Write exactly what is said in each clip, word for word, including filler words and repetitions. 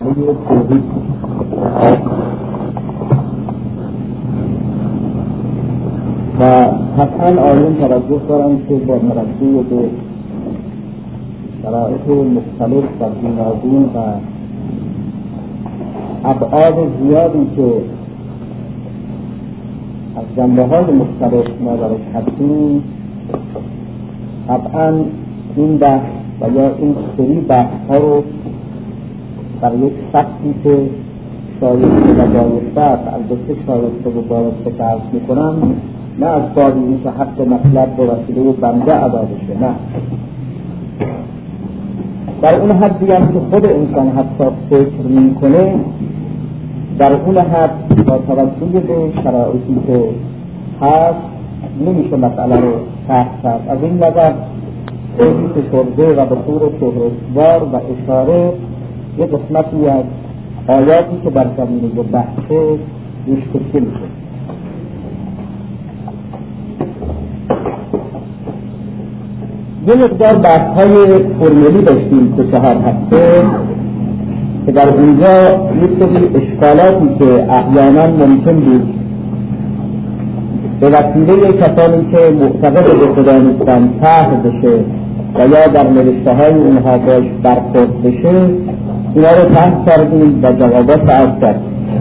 توحید. و حتما آیون توجه دارم که با توجه به شرایط مختلف و گوناگون و ابعاد زیادی که از جنبه‌های مختلف ما درش هستیم، طبعا این بحث و یا این سری بحث‌ها رو در یک سطحی که شایسته و بایسته است، البته شایسته و بایسته که عرض میکنم نه از بابی این که حق مطلب به وسیله بنده ادا بشه، نه، در اون حدی هم که خود انسان حتی فکر میکنه، در اون حد با توجه به شرایطی که هست نمیشه مسئله رو تحت کرد. از این نظر خیلی شرده و به طور فهرستوار و اشاره یک قسمتی از آیاتی که در زمینه بحثه روش کشته میشه. یه مقدار بحث‌های فرمولی داشتیم که چهار هفته که در اونجا یک سری اشکالاتی که احیانا ممکن بود به وسیله کسانی که معتقد به خدا نیستن طرح بشه و یا در نوشته‌های اونها باش برخورد بشه، اینا رو طرح کردیم و جوابات عرض کردیم.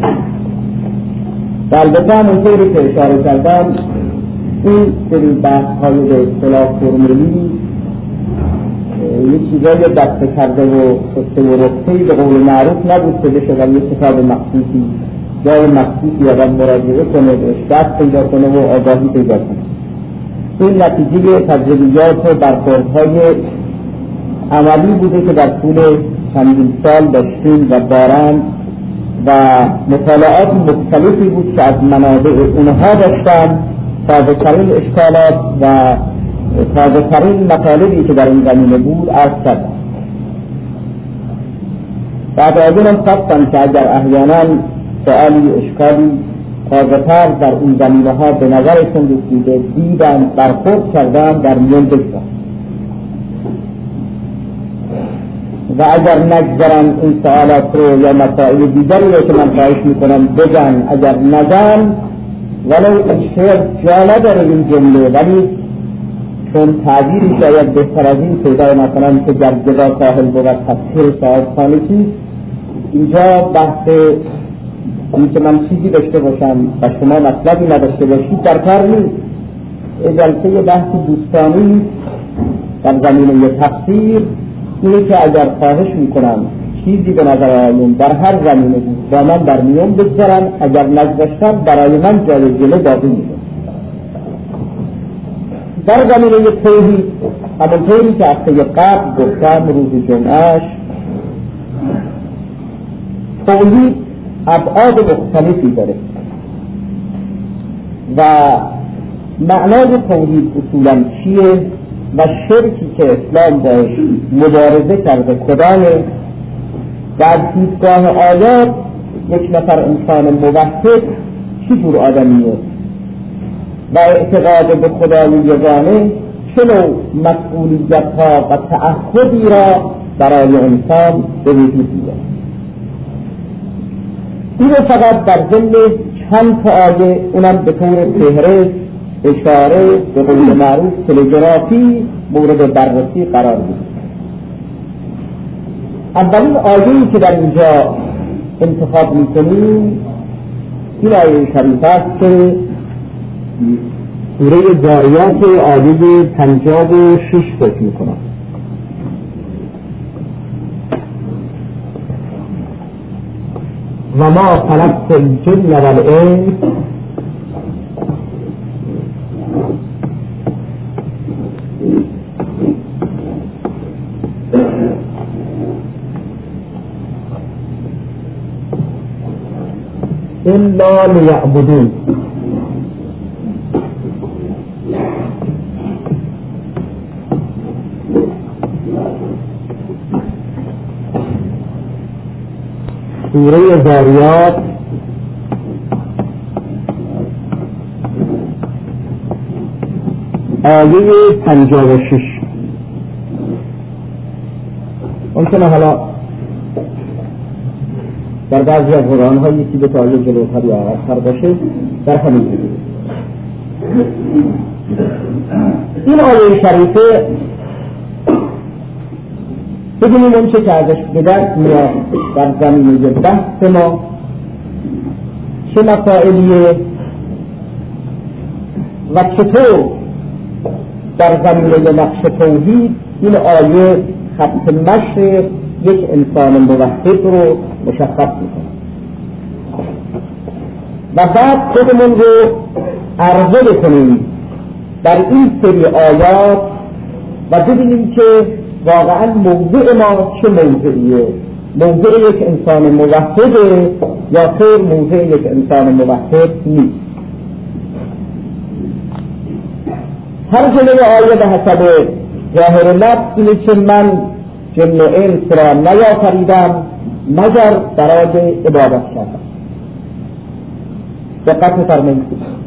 و البته همونطوری که اشاره کردم این سری بحث‌های به اصطلاح فرمولی یک چیزای دسته کرده و خسته و رفتهی به قول معروف نبود که بشه و یک کتاب مخصوصی جای مخصوصی آدم مراجعه کنه، بهش دست پیدا کنه و آگاهی پیدا کنه. این نتیجه تجربیات و برخوردهای عملی بوده که در طول چندین سال داشتیم و دارند و مطالعات مختلفی بود که از منابع اونها داشتن تازه ترین اشکالات و تازه ترین مطالبی که در این زمینه بود عرض کردم. بعد آیونم خواستم که اگر احیانا سؤالی اشکالی تازه تر در این زمینه ها به نظرشون رسیده دیدن برخورد کردن در میان بگذارم و اگر نگذارن این سوالات رو یا مسائل دیگری رو که من خواهش میکنم بگن، اگر نگن ولو شاید جا نداره این جمله، ولی چون تعبیری شاید بهتر از این پیدا مثلا که جرگدا ساحل بود تفسیر صاحب خانه چیست، اینجا بحث این که من چیزی داشته باشم و شما مطلبی نداشته باشید در کار نیست. این جلسه بحث دوستانی در زمینه تفسیر اینه که اگر خواهش میکنم چیزی به نظر آیون در هر زمینه بود با من در میون بگذارن، اگر نگذاشتم برای من جای جلو باقی میده. در زمینه توحید همونطوری که هفته قبل گفتم روز جمعهش، توحید ابعاد مختلفی داره و معنای توحید اصولا چیه و شرکی که اسلام باش مبارزه کرده کدامه و از دیدگاه آیات یک نفر انسان موحد چی جور آدمیه و اعتقاد به خدای یگانه چه نوع مسئولیت‌ها و تعهدی را برای انسان به وجود می‌آورد. این فقط در ضمن چند تا آیه، اونم به طور فهرست اشاره به قول معروف تلگرافی مورد بررسی قرار بود. اولین آیه‌ای که در اینجا انتخاب می‌کنیم این آیه شریفه است که سوره ذاریات آیه پنجاه و شش فکر می‌کنم. و ما خلقت الجن والانس الا لیعبدون. سوره ذاریات آیه پنجاه و شش. ممکنه حالا در بعضی از قرآن ها یکی به تا یک جلوتر یا عقب‌تر باشه در همین جلوتر. این آیه شریفه ببینیم اون چه که ازش بدرد میاد در زمینه بحث ما چه مسائلیه و چطور در زمینه نقش توحید این آیه خط مشی یک انسان موحد رو مشخص میکنه و بعد خودمون رو عرضه بکنیم در این سری آیات و ببینیم که واقعا موضع ما چه موضعیه، موضع یک انسان موحده یا خیر موضع یک انسان موحد نیست. هر جلوه آیه به حسب ظاهر لفظ اینه که من جن و انس را نیافریدم مگر برای عبادت کردم. دقت فرمایید.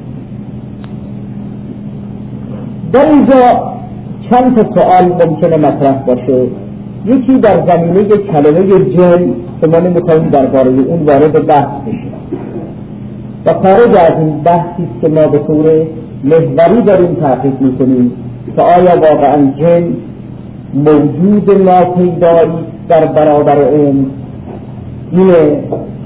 در اینجا چند تا سوال ممکنه مطرح باشه. یکی در زمینه کلمه جن که ما نمی‌خوایم درباره اون وارد بحث بشیم و خارج از این بحثی که ما به طور محوری داریم تحقیق می‌کنیم که آیا واقعا جن موجود ناپیدایی در برابر این اینه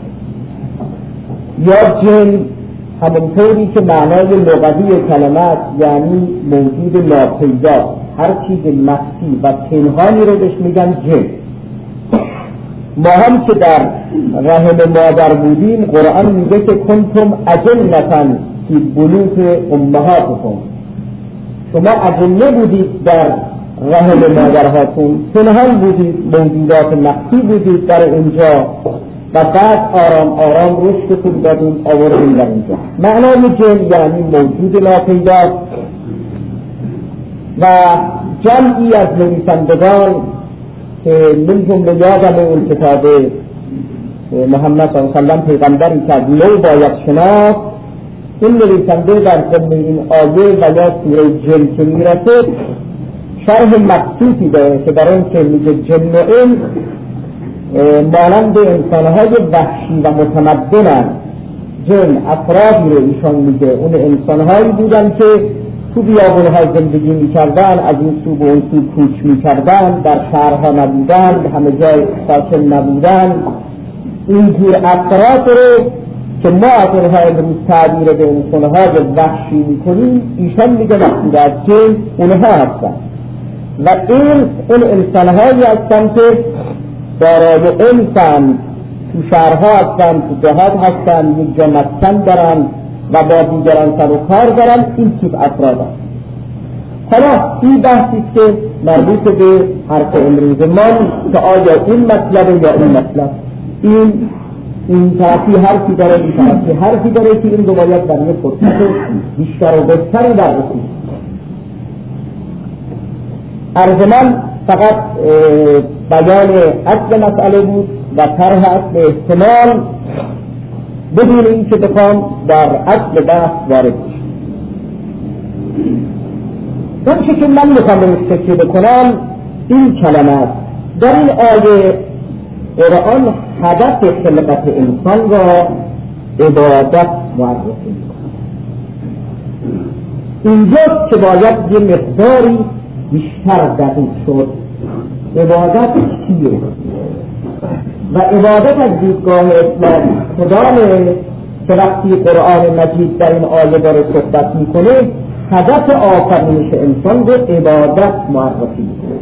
یا جن همونطوری که معنای لغوی کلمات یعنی موجود ناپیدا، هر چیز مخفی و پنهانی رو بهش میگن جن. ما هم که در رحم مادر بودیم قرآن میگه که کنتم اجنة فی بطون امهاتکم، شما اجنه بودید در رحم مادرهاتون، پنهان بودید، موجودات مخفی بودید در اینجا و بعد آرام آرام رشدتون دادیم آوردیم در اینجا. معنای جن یعنی موجود ناپیدا و جمعی از نویسندگان که من جمله یادم اون کتاب محمد صلی الله علیه و سلم پیغمبری که از نو باید شناخت، این نویسنده در ضمن این آیه و یا سوره جن که میرسه شرح مخصوصی داره که در اون که میگه جن و انس مانند انسانهای وحشی و متمدنن. جن افرادی رو ایشان میگه اون انسانهایی بودن که تو بیابونها زندگی میکردن، از این سو به اون سو کوچ میکردن، در شهرها نبودن، همه جای ساکن نبودن. اینجور افراد رو که ما از اونها امروز تعبیر به انسانهای وحشی میکنیم ایشان میگه مقصود از جن اونها هستن و این اون انسانهایی هستن که دارای انسان تو شهرها هستن، تو دهات هستن، یک جا مسکن دارن و با دیگران سر و کار دارن. این تیپ افراد هست. حالا این بحثی که مربوط به حرف امروز ما که آیا این مطلب یا این مطلب، این این طرفی حرفی داره، این طرفی حرفی داره که این دو باید در یک فرصت بیشتر و بهتری بررسی. عرض من فقط بیان اصل مسئله بود و طرح اصل احتمال بدون این که بخوام در اصل بحث وارد بشم. اون چه که من میخوام بهش فکر بکنم این کلمات در این آیه قرآن هدف خلقت انسان را عبادت معرفی می‌کند. اینجاست که باید یه مقداری بیشتر دقیق شد عبادت چیه و عبادت از دیدگاه اسلام کدامه که وقتی قرآن مجید در این آیه داره صحبت میکنه هدف آفرینش انسان به عبادت معرفی میکنه.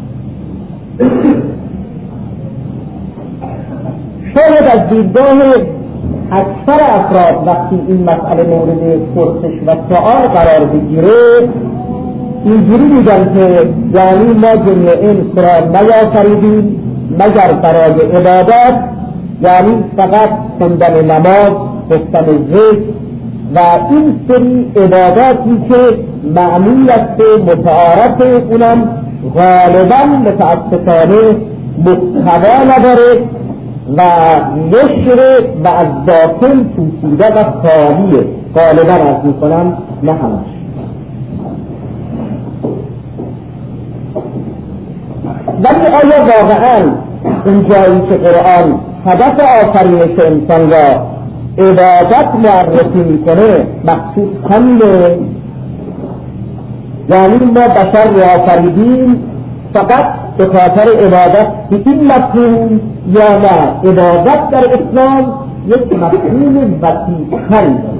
شاید از دیدگاه اکثر افراد وقتی این مسئله مورد پرسش و سؤال قرار بگیره اینجوری میگن که یعنی ما جن انس را نیافریدیم مگر برای عبادت، یعنی فقط خوندن نماز، گفتن ذکر و این سری عباداتی که معنی است متعارف اونم غالبا متاسفانه محتوا نداره و نشر و از داخل پوشیده و خالیه. غالبا از میکنم نه همش. ولی آیا واقعا این جایی که قرآن هدف آفرینش انسان را عبادت معرفی میکنه مقصود همینه، یعنی ما بشر را آفریدیم فقط به خاطر عبادت به این مفهوم یا نه؟ عبادت در اسلام یک مفهوم وسیع‌تری داره.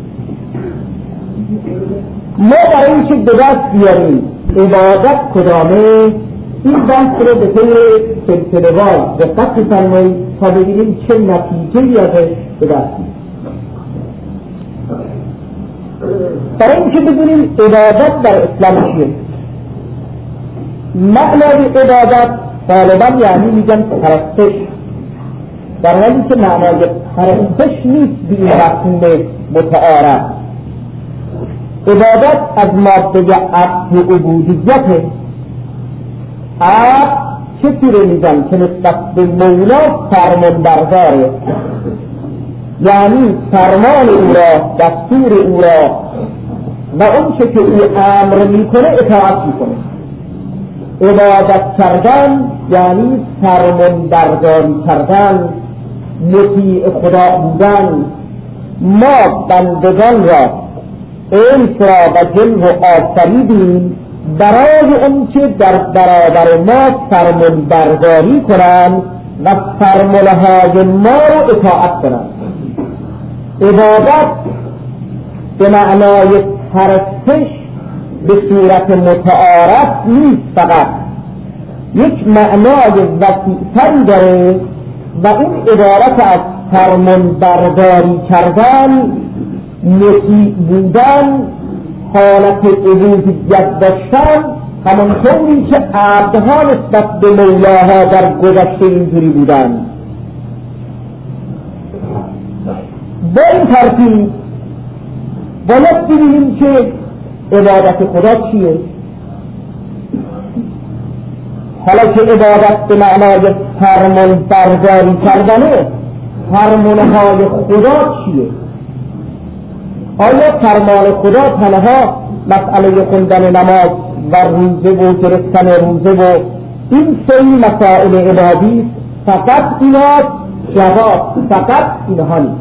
ما برای اینکه به دست بیاریم عبادت کدامه، این بحث رو به طور سلسله‌وار دقت بفرمایید تا ببینیم چه نتیجه‌ای ازش به دست میاریم. برای اینکه بدونیم عبادت در اسلام چیه. معنای عبادت غالبا یعنی میگن پرستش، در حالی که معنای پرستش نیست به این مفهوم متعارف. عبادت از ماده عبد و عبودیته. عبد چطوره میگن که نسبت به مولا فرمان برداره، یعنی فرمان او را، دستور او را و اون چه که او امر میکنه اطاعت میکنه. عبادت کردن یعنی فرمان برداری کردن، مطیع خدا بودن. ما بندگان را، انس را و جن را آفریدیم برای اون که در برابر ما فرمان برداری کنند و فرمانهای ما را اطاعت کنند. عبادت به معنای پرستش به صورت متعارف نیست، فقط یک معنای وسیع‌تری داره و این عبارت از فرمان برداری کردن، مطیع بودن، حالت عبودیت داشتن، همانطوری که عبدها نسبت به مولاها در گذشته اینجوری بودن. با این ترتیب باید ببینیم که عبادت خدا چیه. حالا که عبادت به معنای فرمان برداری کردنه، فرمانهای خدا چیه؟ آیا فرمان خدا تنها مسئله خوندن نماز و روزه و گرفتن روزه و این سری مسائل عبادی فقط اینا؟ جواب فقط اینها نیست.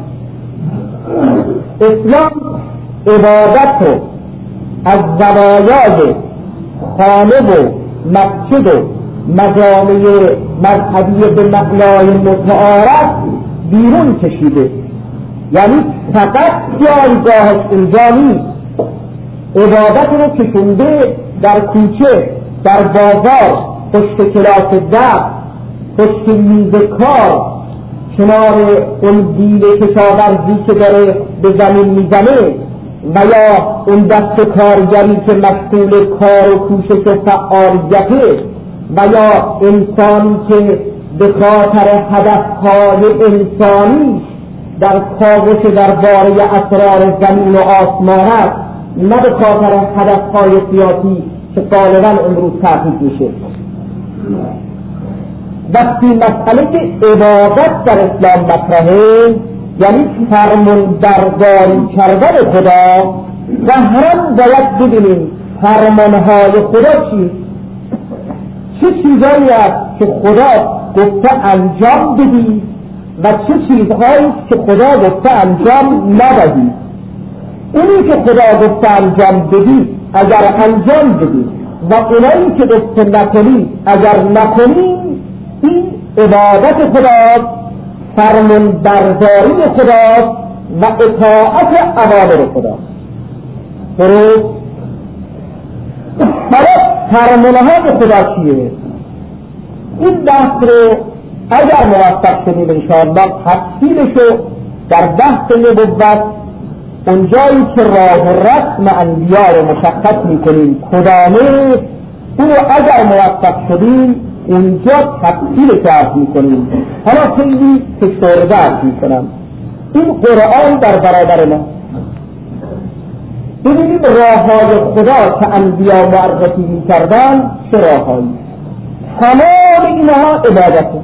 اسلام عبادت رو از زوایای خانه و مسجد و مجامع مذهبی به معنای متعارف بیرون کشیده، یعنی فقط جایگاهش اینجا نیست. عبادت رو کشونده در کوچه، در بازار، پشت کلاس درس، پشت میز کار، کنار اون دیل کشاورزی که داره به زمین میزنه و یا اون دست کارگری که مشغول کار و کوشش و فعالیته و یا انسانی که به خاطر هدفهای انسانی در کاوش درباره اسرار زمین و آسمان است، نه به خاطر هدفهای سیاسی که غالبا امروز تحقیق میشه. وقتی مسئله که عبادت در اسلام مطرحه، یعنی فرمان برداری کردن خدا، و هم باید ببینیم فرمانهای خدا چی؟ چه چیزایی است که خدا گفته انجام بدی و چه چیزهایی که خدا گفته انجام ندهی. اونی که خدا گفته انجام بدی اگر انجام بدی و اونایی که گفته نکنی اگر نکنی، این عبادت خدا، فرمان برداری خدا و اطاعت اوامر خدا. درست؟ حالا فرمانهای خدا چیه؟ این بحث رو اگر موفق شدیم انشاءالله تفصیلشو در بحث نبوت، اونجایی که راه و رسم انبیا رو مشخص میکنیم کدامه، اون رو اگر موفق شدیم اونجا تفصیلش عرض میکنیم. حالا خیلی تشتارده عرض میکنم. این قرآن در برابر ما، ببینیم راههای خدا که انبیا معرفی میکردن چه راههایی. تمام اینها عبادته.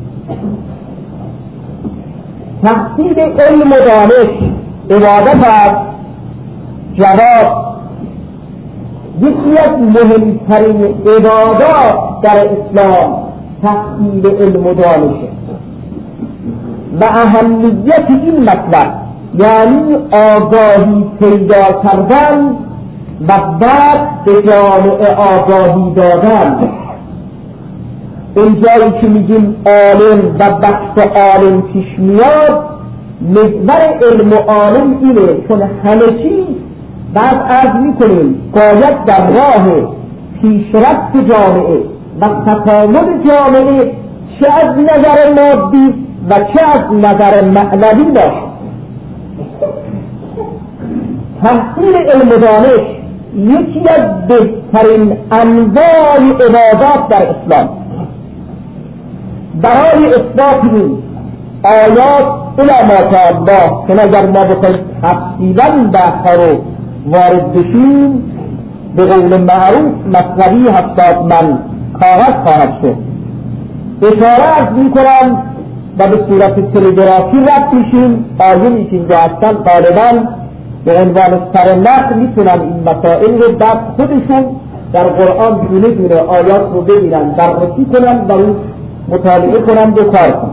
تحصیل علم و دانش عبادت است. جواب یکی از مهمترین عبادات در اسلام تحصیل علم و دانشه. و اهمیت این مطلب، یعنی آگاهی پیدا کردن و بعد به جامعه آگاهی دادن. اینجایی که میگیم عالم و بحث عالم پیش میاد، محور علم و عالم اینه، چون همه چیز بعد عرض میکنیم باید در راه پیشرفت جامعه و تکامل جامعه چه از نظر مادی و چه از نظر معنوی باشه. تحصیل علم و دانش یکی از بهترین انواع عبادات در اسلام. برای اثبات این آیات الی ما شاء الله که اگر ما بخوایم تفصیلا بحث رو وارد بشیم، به قول معروف مثنوی هفتاد من کاغذ خواهد شد. اشاره از میکنم و به صورت تلگرافی رد میشیم. آیونی که اینجا هستن غالبا به عنوان سر نخ میتونن این مسائل رو بعد خودشون در قرآن دونه دونه آیات رو ببینن، بررسی کنن و رو مطالعه کنن و کار کنن.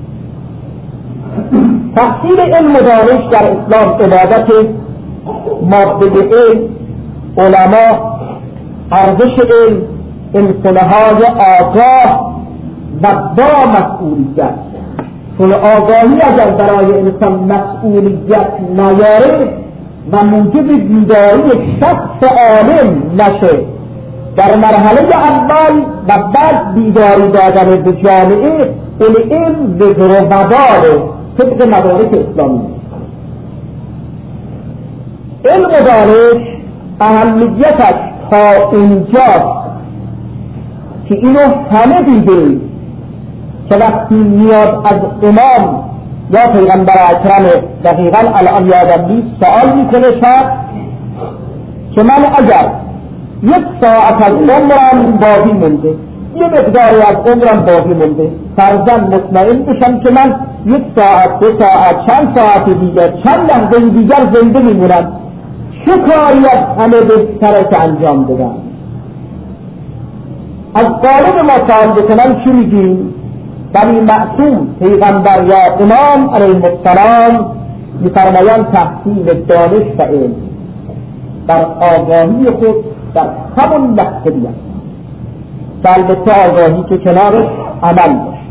تحصیل علم و دانش در اسلام عبادت ماده علم، علما، ارزش علم، انسانهای آگاه و با مسئولیت. چون آگاهی اگر برای انسان مسئولیت نیاره و موجب بیداری شخص عالم نشه، در مرحله اول و بعد بیداری دادن به جامعه، اون علم وزر و وباله طبق مدارک اسلامی. علم و دانش اهمیتش تا اینجاست که اینو همه دیده که وقتی میاد از امام یا پیغمبر اکرم، دقیقا الان یادم نیست، سوال میکنه شخص که من اگر یک ساعت از عمرم باقی مونده، یه مقداری از عمرم باقی مونده، فرضاً مطمئن بشم که من یک ساعت، دو ساعت، چند ساعت دیگر، چند لحظه دیگر زنده میمونم، چه کاری از همه بهتره که انجام بدم؟ از قالب ما سوال بکنم چی میگیم؟ ولی معصوم پیغمبر یا امام علیه السلام میفرمایند تحصیل دانش و علم در آگاهی خود در همون لحظه بیان، البته آگاهی که کنارش عمل باشه.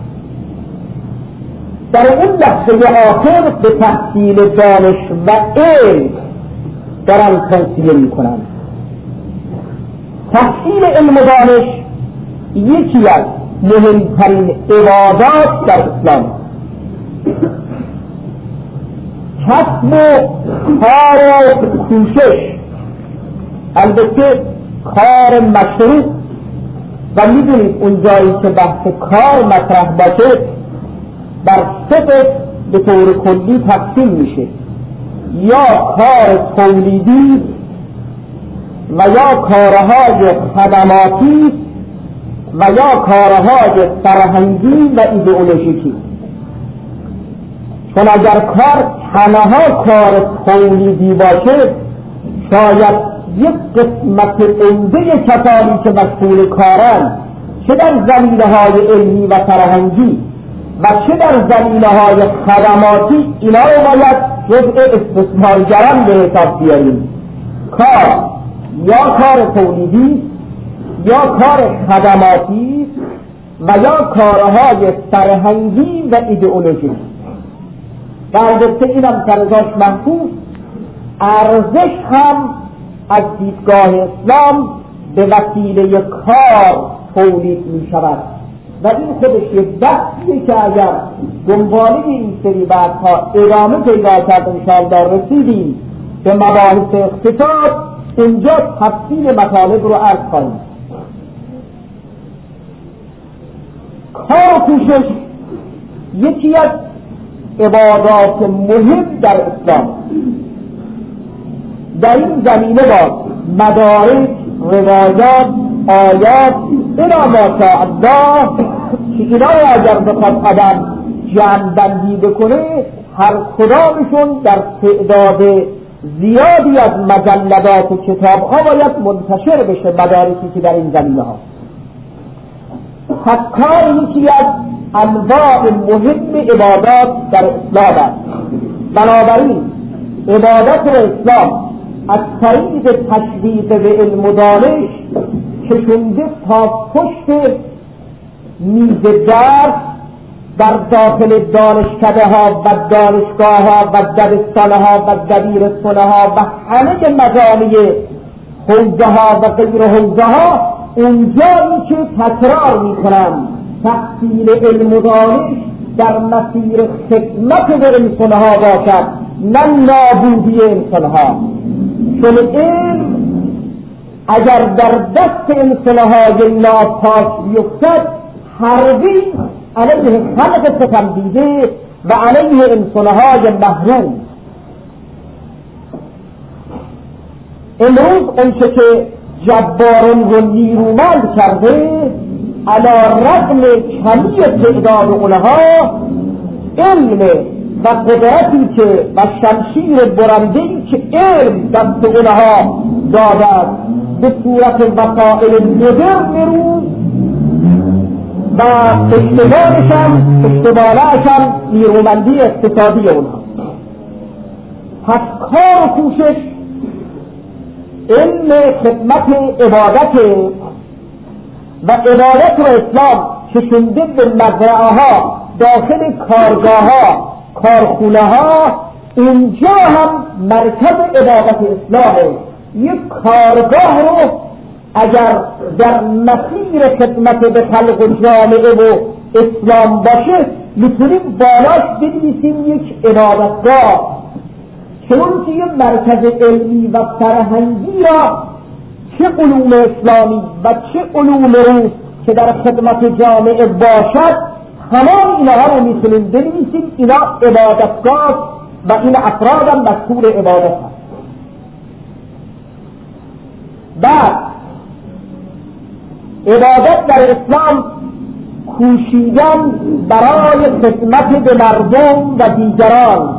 در اون لحظه آخر به تحصیل دانش و علم دارن توصیه میکنن. تحصیل علم و دانش یکی از مهمترین عبادات در اسلام. کسب و کار و کوشش، البته کار مشروع، و میدونید اون جایی که بحث کار مطرح باشه در سه به طور کلی تقسیم میشه، یا کار تولیدی و یا کارهای خدماتی و یا کارهای فرهنگی و ایدئولوژیکی. چون اگر کار تنها کار تولیدی باشه، شاید یک قسمت عمده کسانی که مسئول کارن، چه در زمینه‌های علمی و فرهنگی و چه در زمینه‌های خدماتی، اینا رو باید جزء استثمارگران به حساب بیاریم. کار یا کار تولیدی یا کار خدماتی و یا کارهای فرهنگی و ایدئولوژی. و البته اینم سرزاش محفوظ، ارزش هم از دیدگاه اسلام به وسیله کار تولید می شود و این خودش یک بحثیه که اگر دنباله این سری بحث‌ها ادامه پیدا کرد انشاءالله رسیدیم به مباحث اقتصاد، اینجا تفصیل مطالب رو عرض کنیم. کار و کوشش یکی از عبادات مهم در اسلام. در این زمینه با مدارک، روایات، آیات الی ما شاء الله که اینا رو اگر بخواد آدم جمع بندی بکنه، هر کدامشون در تعداد زیادی از مجلدات و کتاب ها باید منتشر بشه، مدارکی که در این زمینه ها. پس کار یکی از انواع مهم عبادات در اسلام است. بنابراین عبادت و اسلام از طریق تشویق به علم و دانش کشونده تا پشت میز درس در داخل دانشکده ها و دانشگاه ها و دبستان ها و دبیرستان ها و همه مجامع حوزه ها و غیر حوزه ها، اونجایی که تکرار میکنم تحصیل علم و دانش در مسیر خدمت به انسان ها باشد، نه نابودی انسان ها. چون علم اگر در دست انسان های ناپاک بیفتد، حربی علیه خلق ستم دیده و علیه انسان های محروم. امروز اونچه که جباران رو نیرومند کرده، علی رغم کمی تعداد اونها، علم و قدرتی که و شمشیر برنده‌ای که علم دست اونها داده به صورت وسایل مدرن روز و اشتباهشان اشتباهشان نیرومندی اقتصادی اونها. پس کار و کوشش علم خدمت عبادت و عبادت و اسلام کشونده به مزرعه ها، داخل کارگاه ها، کارخونه ها، اونجا هم مرکز عبادت اسلامه. یک کارگاه رو اگر در مسیر خدمت به خلق و جامعه و اسلام باشه، میتونیم بالاش بنویسیم یک عبادتگاه، چون که یک مرکز علمی و فرهنگی را چه علوم اسلامی و چه علوم روز که در خدمت جامعه باشد، همه اینها رو میتونیم بنویسیم اینا عبادتگاه و این افراد هم مسئول عبادت هست. بعد عبادت در اسلام کوشیدن برای خدمت به مردم و دیگران.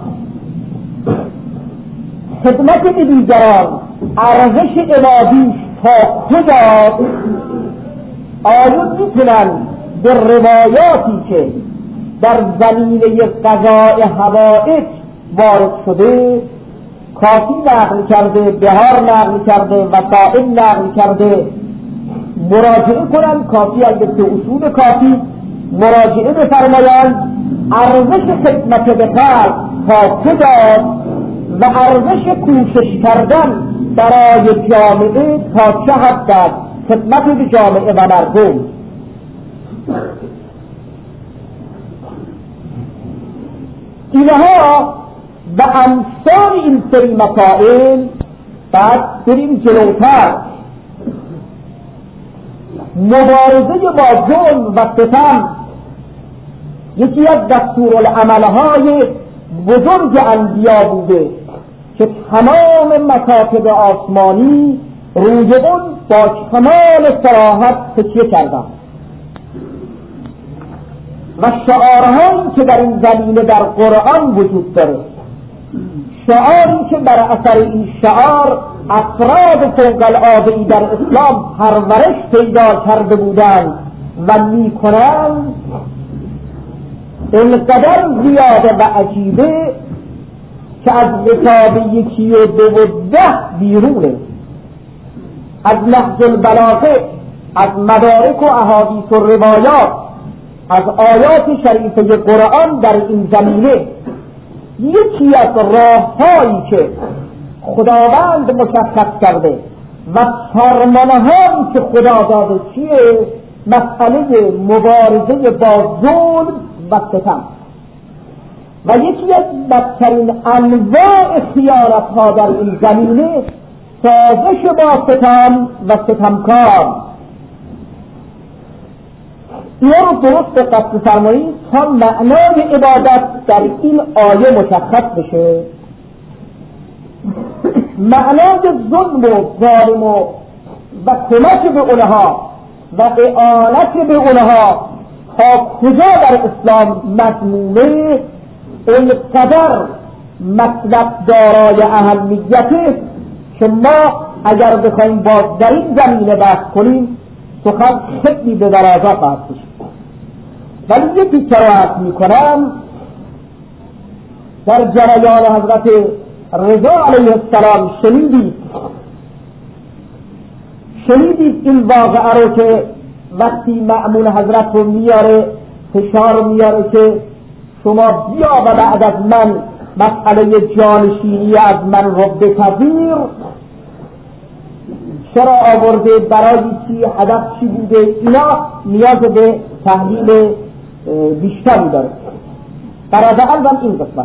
خدمت به دیگران ارزش عبادیش تا کجا؟ آیا میتونن به روایاتی که در زمینه قضاء حوائج وارد شده، کافی نقل کرده، بهار نقل کرده، وسائل نقل کرده، مراجعه کنن؟ کافی البته اصول کافی مراجعه بفرمایند ارزش خدمت به خلق تا کجا و ارزش کوشش کردن برای جامعه تا چه حد است، خدمت به جامعه و مردم. اینها به امثال این سری مسائل بعد بریم جلوتر. مبارزه با ظلم و ستم یکی از دستورالعملهای بزرگ انبیا بوده که تمام مکاتب آسمانی روی اون با کمال صراحت تکیه کردند و شعارهایی که در این زمینه در قرآن وجود داره، شعاری که بر اثر این شعار افراد فوق العاده‌ای در اسلام پرورش پیدا کرده بودند و میکنند، اینقدر زیاده و عجیبه که از حساب یکی و دو و ده بیرونه. از نهج البلاغه، از مدارک و احادیث و روایات، از آیات شریفه قرآن در این زمینه یکی از راههایی که خداوند مشخص کرده و فرمانهایی که خدا داده چیه؟ مسئله مبارزه با ظلم و ستم و یکی از بدترین انواع خیانت ها در این زمینه سازش با ستم و ستمکار. اینا رو درست دقت بفرمایید تا معنای عبادت در این آیه مشخص بشه. معنای ظلم و ظالم و و کمک به اونها و اعانت به اونها تا کجا در اسلام مضمونه، اینقدر مطلب دارای اهمیته که ما اگر بخوایم باز در این زمینه بحث کنیم سخن خیلی به درازا خواهد بشه. ولی یکی قرائت میکنم در جریان حضرت رضا علیه السلام شنیدید شنیدید این واقعه رو که وقتی مأمون حضرت رو میاره فشار میاره که شما بیا و بعد از من مسئله جانشینی از من رو بپذیر، چرا آورده، برای چی، هدف چی بوده، اینا نیاز به تحلیل بیشتری داره. برای اول این قسمت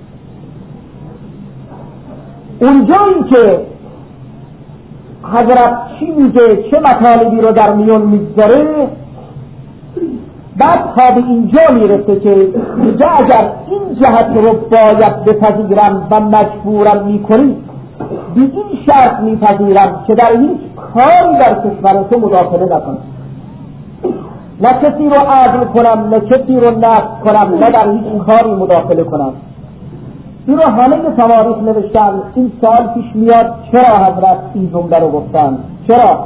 اونجایی که حضرت چی میگه، چه مطالبی رو در میون میگذاره، بعد تا به اینجا میرسه که میگه اگر این جهت رو باید بپذیرم و مجبورم میکنی، به این شرط میپذیرم که در هیچ کاری در کشور تو مداخله نکنم، نه کسی رو عزل کنم، نه کسی رو نفت کنم، نه در هیچ کاری مداخله کنم. این رو همه تواریخ نوشتن. این سوال پیش میاد چرا حضرت این جمله رو گفتن؟ چرا؟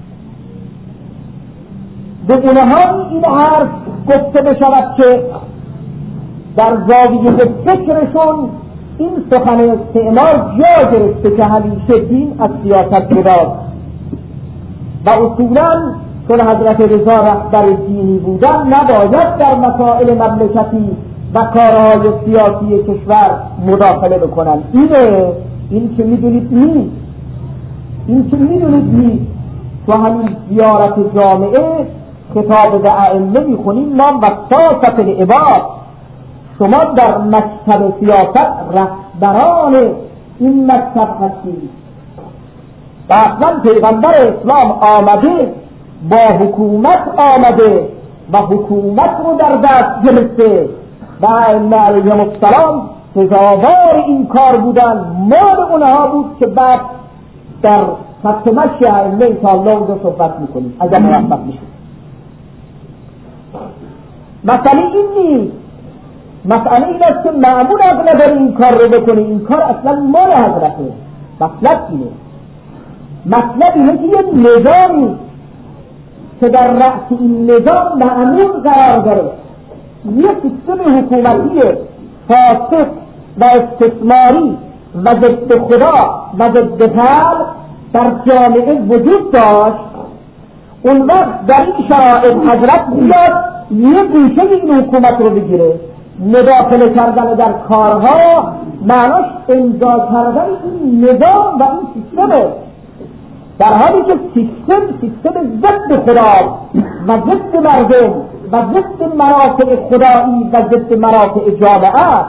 به اونها این حرف گفته بشود که در زاویه فکرشون این سخن استعمار جا گرفته که همیشه دین از سیاست جداست و اصولا چون حضرت رضا رهبر دینی بودن نباید در مسائل مملکتی و کارهای سیاسی کشور مداخله بکنن. اینه این که میدونید نیست این که میدونید نیست تو همین زیارت جامعه خطاب به ائمه میخونیم ما وساطت العباد، شما در مکتب سیاست رهبران این مکتب هستید و اصلا پیغمبر اسلام آمده با حکومت آمده و حکومت رو در دست گرفته و ائمه علیهم السلام سزاوار این کار بودن. مال اونها بود که بعد در خط مشی ائمه انشاءالله اونجا صحبت میکنیم اگر موفق میشید. مسئله این نیست، مسئله این است که معمول از نداری این کار رو بکنه، این کار اصلا مال حضرته. مطلب اینه مطلب اینه که یه نظامی که در رأس این نظام معمول قرار داره، یه سیستم حکومتی فاسد و استثماری و ضد خدا و ضد خلق در جامعه وجود داشت، اون وقت در این شرایط حضرت بیاد یه گوشه این حکومت رو بگیره، مداخله کردن در کارها معناش امضا کردن این نظام و این سیستمه، در حالی که سیستم سیستم ضد خدا و ضد مردم و ضد منافع خدایی و ضد منافع جامعه.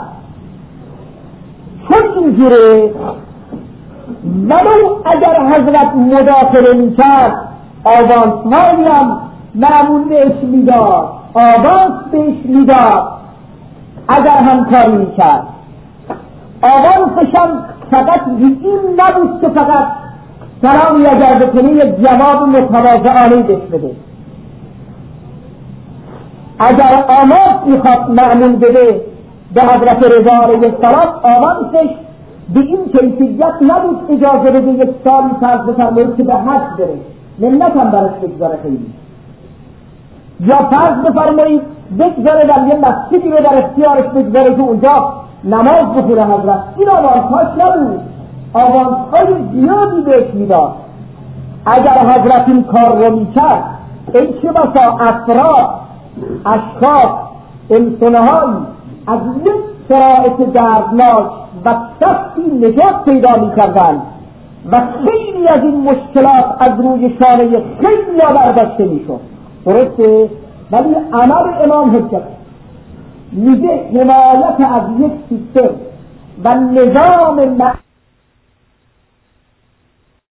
چون اینجوره ولو اگر حضرت مداخله میکرد آوانسهایی هم معمول بهش میداد، آوانس بهش میداد، اگر همکاری میکرد آوانسش هم فقط این نبود که فقط سلامی اگر بکنه یک جواب متواضعانه بهش بده. اگر آماس میخواد معمول بده به حضرت رضا علیه السلام، آوانسش به این کیفیت نبود اجازه بده یک سالی فرض بفرمایید که به حج بره، منت هم برش بگذاره خیلی، یا فرض بفرمایید بگذاره در یه مسجدی رو در اختیارش بگذاره که اونجا نماز بخونه حضرت. این آوانسهاش نبود، آوانسهای زیادی بهش میداد. اگر حضرت این کار رو میکرد این چه بسا افراد، اشخاص، انسانهایی از یک شرایط دردناک و سختی نجات پیدا میکردن و خیلی از این مشکلات از روی شانه خیلی برداشته میشد. درسته؟ ولی عمل امام حجت میگه حمایت از یک سیستم و نظام